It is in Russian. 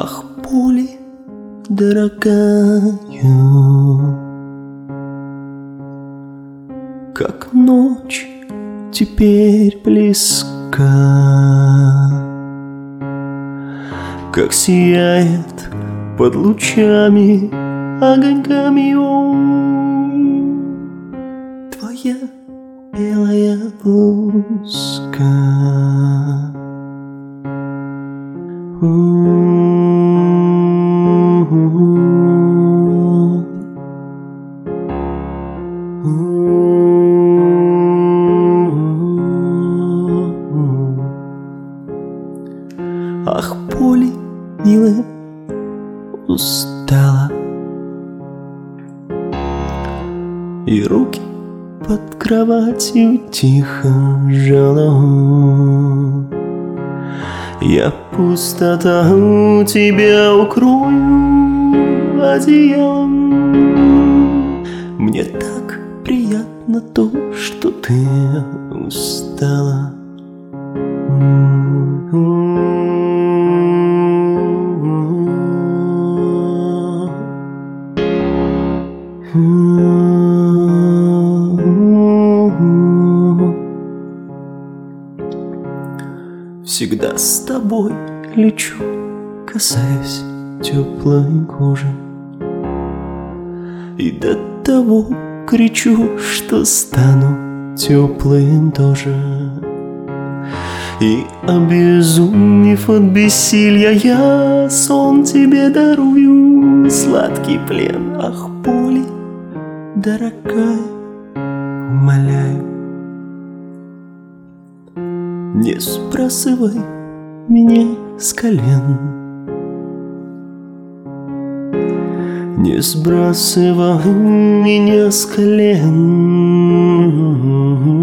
Ах, поле, дорогая, как ночь теперь близка, как сияет под лучами огоньками твоя белая блузка. Ах, поле, милая, устала, и руки под кроватью тихо сжала. Я пустоту тебя укрою одеялом. Мне так приятно то, что ты устала. Всегда с тобой лечу, касаясь теплой кожи, и до того кричу, что стану теплым тоже. И, обезумев от бессилья, я сон тебе дарую, сладкий плен. Ах, поле, дорогая, умоляю, не сбрасывай меня с колен, не сбрасывай меня с колен.